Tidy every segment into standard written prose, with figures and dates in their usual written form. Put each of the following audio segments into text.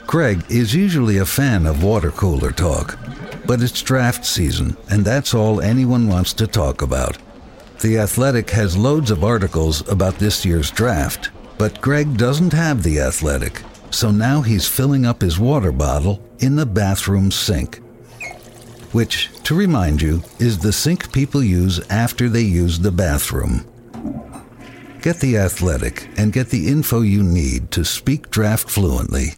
Greg is usually a fan of water cooler talk, but it's draft season, and that's all anyone wants to talk about. The Athletic has loads of articles about this year's draft, but Greg doesn't have The Athletic, so now he's filling up his water bottle in the bathroom sink. Which, to remind you, is the sink people use after they use the bathroom. Get The Athletic and get the info you need to speak draft fluently.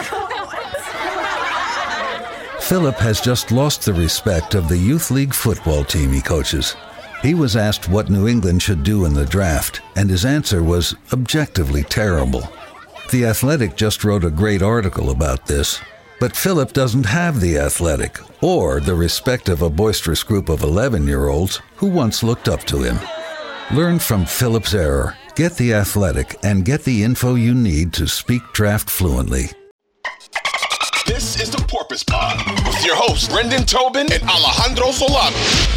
Philip has just lost the respect of the youth league football team he coaches. He was asked what New England should do in the draft, and his answer was objectively terrible. The Athletic just wrote a great article about this, but Philip doesn't have The Athletic or the respect of a boisterous group of 11-year-olds who once looked up to him. Learn from Philip's error, get The Athletic, and get the info you need to speak draft fluently. This is the Porpoise Pod with your hosts, Brendan Tobin and Alejandro Solano.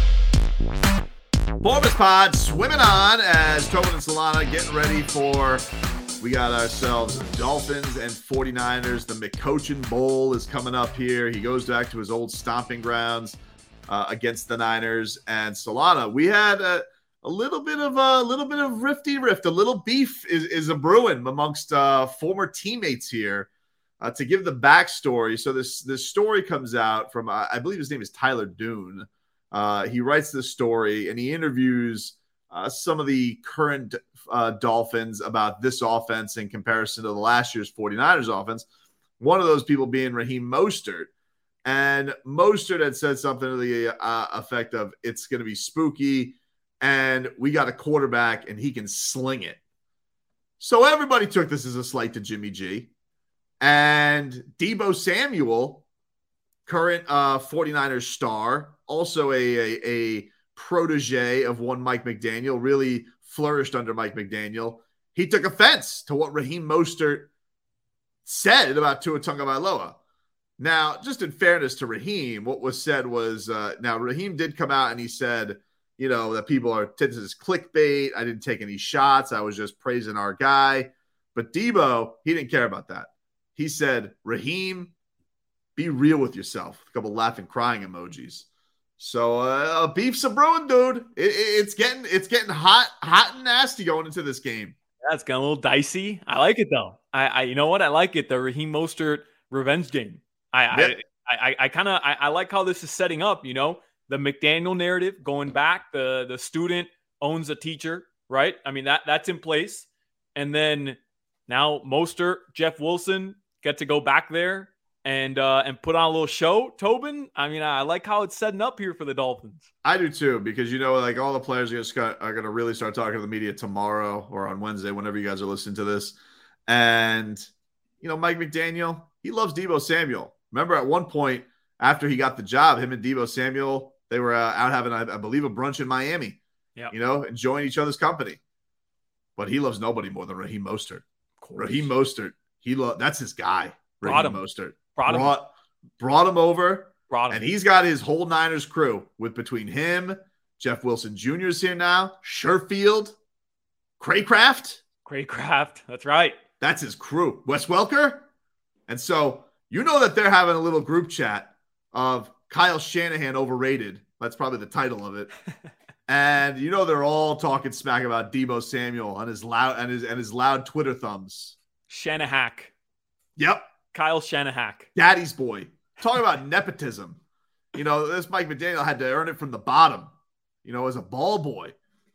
Porpoise Pod swimming on as Tobin and Solana getting ready for, we got ourselves Dolphins and 49ers. The McCochin Bowl is coming up here. He goes back to his old stomping grounds against the Niners. And Solana, we had a little bit of rift. A little beef is a brewing amongst former teammates here. To give the backstory, so this story comes out from, I believe his name is Tyler Dune. He writes this story, and he interviews some of the current Dolphins about this offense in comparison to the last year's 49ers offense. One of those people being Raheem Mostert. And Mostert had said something to the effect of, it's going to be spooky, and we got a quarterback, and he can sling it. So everybody took this as a slight to Jimmy G. And Deebo Samuel, current 49ers star, also a protege of one Mike McDaniel, really flourished under Mike McDaniel. He took offense to what Raheem Mostert said about Tua Tagovailoa. Now, just in fairness to Raheem, what was said was, now Raheem did come out and he said, that people are, this is clickbait. I didn't take any shots. I was just praising our guy. But Deebo, he didn't care about that. He said, Raheem, be real with yourself. A couple laughing, crying emojis. So beef's a brewing, dude. It's getting hot and nasty going into this game. That's getting a little dicey. I like it though. I you know what? I like it. The Raheem Mostert revenge game. I like how this is setting up. The McDaniel narrative going back. The student owns a teacher, right? I mean that's in place, and then now Mostert, Jeff Wilson get to go back there and put on a little show. Tobin, I mean, I like how it's setting up here for the Dolphins. I do too, because all the players are going to really start talking to the media tomorrow or on Wednesday, whenever you guys are listening to this. And Mike McDaniel, he loves Deebo Samuel. Remember, at one point after he got the job, him and Deebo Samuel, they were out having, I believe, a brunch in Miami. Yeah, enjoying each other's company. But he loves nobody more than Raheem Mostert. Raheem Mostert, that's his guy. Raheem Mostert brought him over, and he's got his whole Niners crew with between him, Jeff Wilson Jr. is here now, Sherfield, Craycraft. That's right. That's his crew. Wes Welker, and so that they're having a little group chat of Kyle Shanahan overrated. That's probably the title of it. And they're all talking smack about Deebo Samuel on his loud Twitter thumbs. Shanahack. Yep. Kyle Shanahack. Daddy's boy. Talking about nepotism. This Mike McDaniel had to earn it from the bottom, as a ball boy.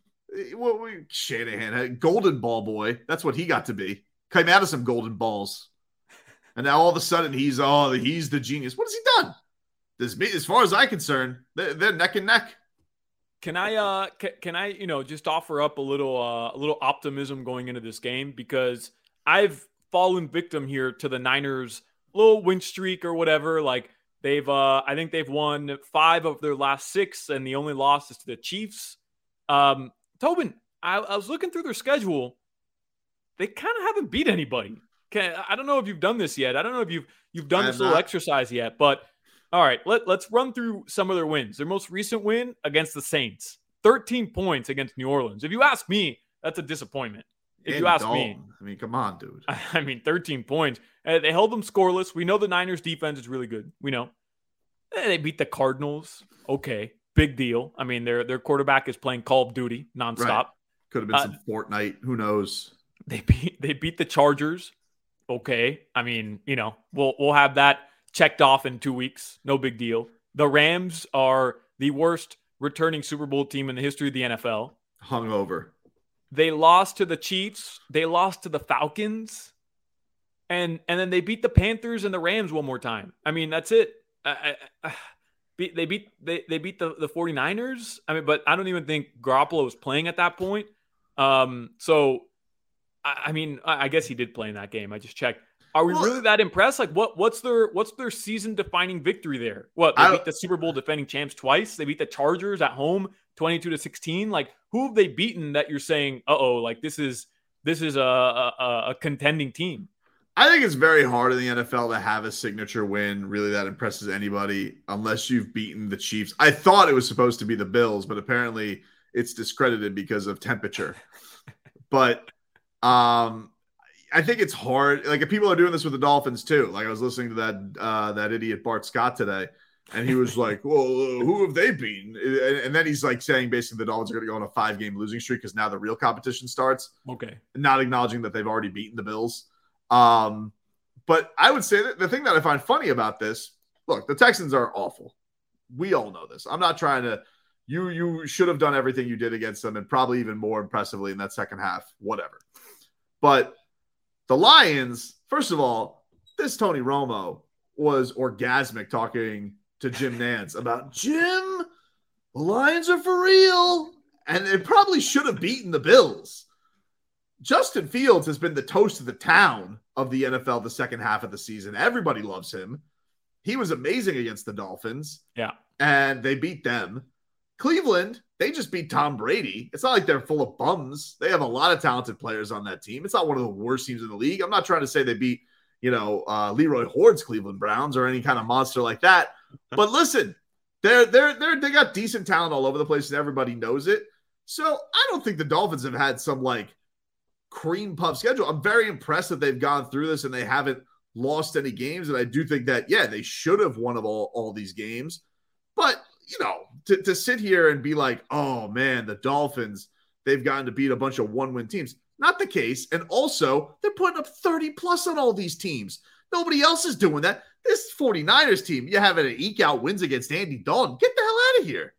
Shanahan had golden ball boy. That's what he got to be. Came out of some golden balls. And now all of a sudden he's the genius. What has he done? As far as I'm concerned, they're neck and neck. Can I just offer up a little optimism going into this game, because I've fallen victim here to the Niners' little win streak or whatever. Like I think they've won 5 of their last 6, and the only loss is to the Chiefs. Tobin, I was looking through their schedule. They kind of haven't beat anybody. I don't know if you've done this yet. I don't know if you've done this little exercise yet, but all right, let's run through some of their wins. Their most recent win against the Saints, 13 points against New Orleans. If you ask me, that's a disappointment. if you ask me. I mean, come on, dude. I mean, 13 points. They held them scoreless. We know the Niners defense is really good. We know. They beat the Cardinals. Okay. Big deal. I mean, their quarterback is playing Call of Duty nonstop. Right. Could have been some Fortnite. Who knows? They beat the Chargers. Okay. I mean, we'll have that checked off in 2 weeks. No big deal. The Rams are the worst returning Super Bowl team in the history of the NFL. Hungover. They lost to the Chiefs. They lost to the Falcons. And then they beat the Panthers and the Rams one more time. I mean, that's it. They beat the 49ers. I mean, but I don't even think Garoppolo was playing at that point. So I mean, I guess he did play in that game. I just checked. Are we really that impressed? Like, what's their season-defining victory there? What, they beat the Super Bowl defending champs twice? They beat the Chargers at home 22-16. Like, who have they beaten that you're saying, like this is a contending team? I think it's very hard in the NFL to have a signature win really that impresses anybody unless you've beaten the Chiefs. I thought it was supposed to be the Bills, but apparently it's discredited because of temperature. But I think it's hard. Like, if people are doing this with the Dolphins too. Like, I was listening to that idiot Bart Scott today, and he was like, "Well, who have they beaten?" And then he's like saying basically the Dolphins are going to go on a 5-game losing streak because now the real competition starts. Okay, not acknowledging that they've already beaten the Bills. But I would say that the thing that I find funny about this, look, the Texans are awful. We all know this. I'm not trying to. You should have done everything you did against them, and probably even more impressively in that second half. Whatever, but. The Lions, first of all, this Tony Romo was orgasmic talking to Jim Nantz about, Jim, the Lions are for real. And it probably should have beaten the Bills. Justin Fields has been the toast of the town of the NFL the second half of the season. Everybody loves him. He was amazing against the Dolphins. Yeah. And they beat them. Cleveland, they just beat Tom Brady. It's not like they're full of bums. They have a lot of talented players on that team. It's not one of the worst teams in the league. I'm not trying to say they beat, Leroy Horde's Cleveland Browns or any kind of monster like that. But listen, they got decent talent all over the place, and everybody knows it. So I don't think the Dolphins have had some like cream puff schedule. I'm very impressed that they've gone through this and they haven't lost any games. And I do think that, they should have won all these games. But to sit here and be like, oh man, the Dolphins, they've gotten to beat a bunch of one-win teams. Not the case. And also, they're putting up 30 plus on all these teams. Nobody else is doing that. This 49ers team, you have it at eke out wins against Andy Dalton. Get the hell out of here.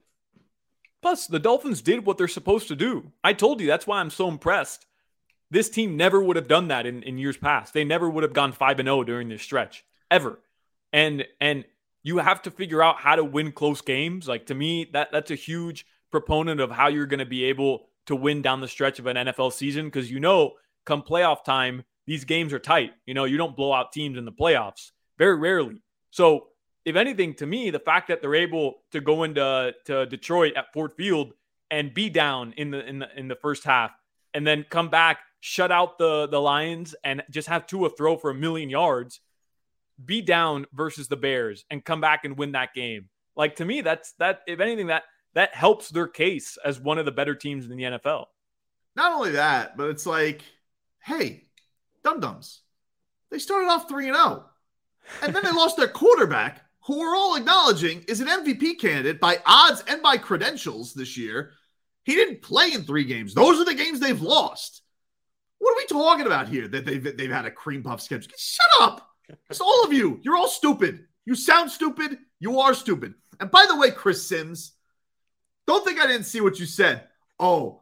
Plus, the Dolphins did what they're supposed to do. I told you, that's why I'm so impressed. This team never would have done that in years past. They never would have gone 5-0 during this stretch, ever. And you have to figure out how to win close games. Like, to me, that's a huge proponent of how you're going to be able to win down the stretch of an NFL season. Because, come playoff time, these games are tight. You don't blow out teams in the playoffs very rarely. So if anything, to me, the fact that they're able to go into Detroit at Ford Field and be down in the first half and then come back, shut out the Lions and just have Tua throw for 1,000,000 yards, be down versus the Bears and come back and win that game. Like, to me, that if anything, that helps their case as one of the better teams in the NFL. Not only that, but it's like, hey, dum-dums, they started off 3-0 and then they lost their quarterback, who we're all acknowledging is an MVP candidate by odds and by credentials this year. He didn't play in 3 games. Those are the games they've lost. What are we talking about here? That they've had a cream puff schedule? Shut up. It's all of you. You're all stupid. You sound stupid. You are stupid. And by the way, Chris Sims, don't think I didn't see what you said. Oh,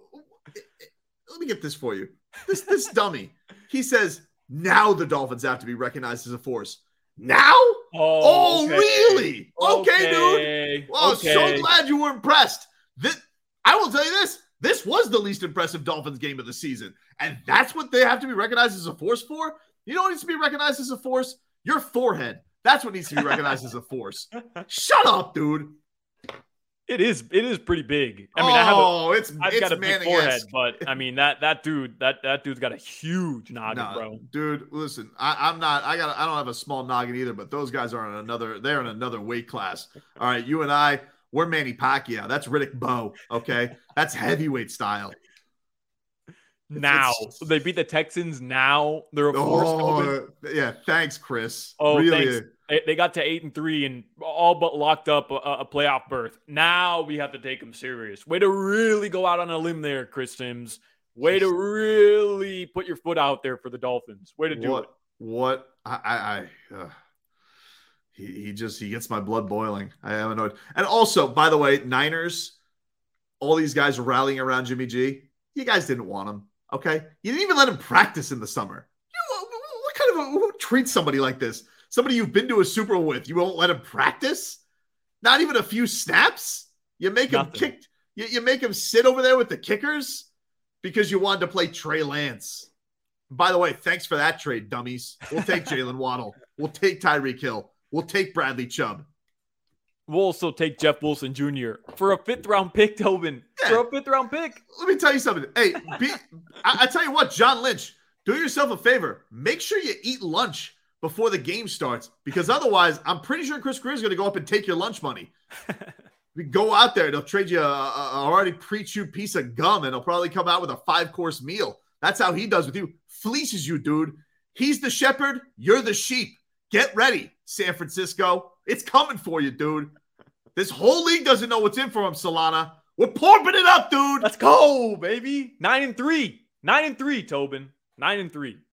let me get this for you. This dummy. He says, now the Dolphins have to be recognized as a force. Now? Oh, okay. Really? Okay, dude. Well, okay. So glad you were impressed. I will tell you this. This was the least impressive Dolphins game of the season. And that's what they have to be recognized as a force for? You know what needs to be recognized as a force? Your forehead. That's what needs to be recognized as a force. Shut up, dude. It is pretty big. I mean, I've got a big forehead, but I mean that dude's got a huge noggin, bro. Dude, listen, I don't have a small noggin either, but those guys are they're in another weight class. All right, you and I, we're Manny Pacquiao. That's Riddick Bowe. Okay, that's heavyweight style. Now they beat the Texans. Now they're a force. Yeah, thanks, Chris. Oh, really? Thanks. They got to 8-3 and all but locked up a playoff berth. Now we have to take them serious. Way to really go out on a limb there, Chris Sims. Way to really put your foot out there for the Dolphins. Way to do it. What? He gets my blood boiling. I am annoyed. And also, by the way, Niners, all these guys are rallying around Jimmy G. You guys didn't want him. Okay, you didn't even let him practice in the summer. What kind of who treats somebody like this? Somebody you've been to a Super Bowl with, you won't let him practice? Not even a few snaps? You make him kick. You make him sit over there with the kickers because you wanted to play Trey Lance. By the way, thanks for that trade, dummies. We'll take Jalen Waddle. We'll take Tyreek Hill. We'll take Bradley Chubb. We'll also take Jeff Wilson Jr. for a 5th-round pick, Tobin. Yeah. For a 5th-round pick. Let me tell you something. Hey, I tell you what, John Lynch, do yourself a favor. Make sure you eat lunch before the game starts, because otherwise, I'm pretty sure Chris Greer is going to go up and take your lunch money. We go out there, they'll trade you a already pre-chewed piece of gum, and he'll probably come out with a 5-course meal. That's how he does with you. Fleeces you, dude. He's the shepherd. You're the sheep. Get ready, San Francisco. It's coming for you, dude. This whole league doesn't know what's in for him, Solana. We're pumping it up, dude. Let's go, baby. 9-3. 9-3, Tobin. 9-3.